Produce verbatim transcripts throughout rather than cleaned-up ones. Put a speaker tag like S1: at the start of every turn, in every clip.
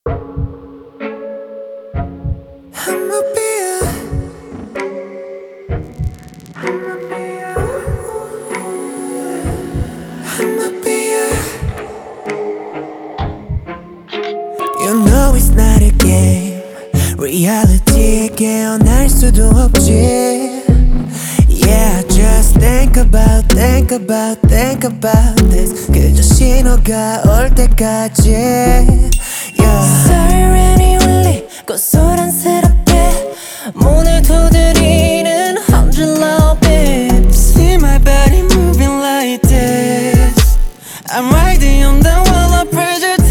S1: I'ma be a, I'ma be a, I'ma be a. You know it's not a game. Reality에 깨어날 수도 없지. Yeah, just think about, think about, think about this. 그저 신호가 올 때까지. Yeah.
S2: 사이렌이 울리고 소란스럽게 문을 두드리는 hundred loud beeps.
S1: See my body moving like this. I'm riding on the wall of prejudice.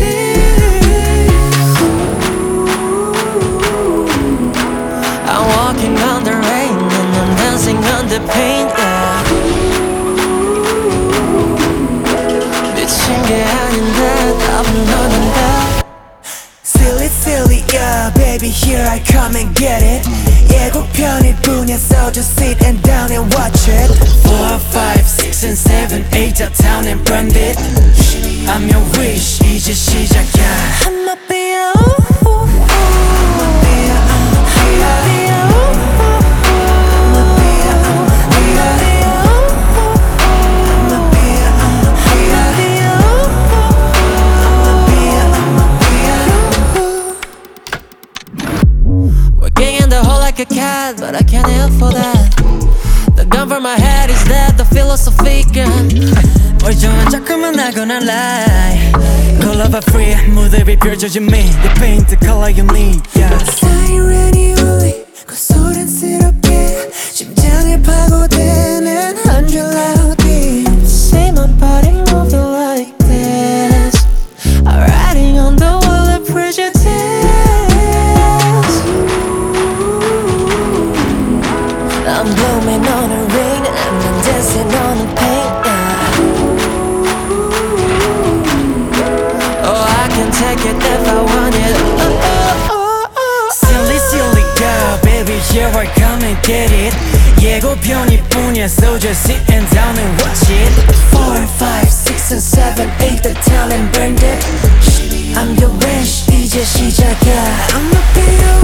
S2: I'm walking on the rain and I'm dancing on the pain. Yeah. 미친 게 아닌데 답은 너는데.
S1: Silly, silly, yeah, baby, here I come and get it. 예고편일 뿐이야, so just sit and down and watch it. Four, five, six, and seven, eight, downtown and brand it. I'm your wish, 이제 시작이야.
S2: I'ma be a ooh, ooh, ooh.
S1: I'ma be a, I'ma be a,
S2: I'ma be a ooh, ooh, ooh.
S1: I'ma be a, I'ma be a,
S2: I'ma be a ooh, ooh, ooh.
S1: I'ma be a, I'ma be a,
S2: I'ma be a ooh, ooh, ooh.
S1: I'ma be a, I'ma be a.
S2: Working in the hole like a cat, but I can't help for that. The gun for my head is that the philosophy gun.
S1: 멀쩡한 척하면 나거나 lie. Color free 무대에 펼쳐진 me. The paint the color you need. Yeah. 사이렌이 울리고 소란스럽게 심장을 파고드는 hundred loud beats.
S2: See my body moving like this. I'm riding on the wall of prejudice. I'm blooming on a ring and I'm dancing on the paint. Yeah. Oh, I can take it if I want it. Oh, oh, oh, oh.
S1: Silly silly girl, baby, here I come and get it. 예고편일 뿐이야, so just sit and down and watch it. Four, five, six, and seven, eight, the talent burned it. I'm your wish, 이제 시작이야. I'ma be your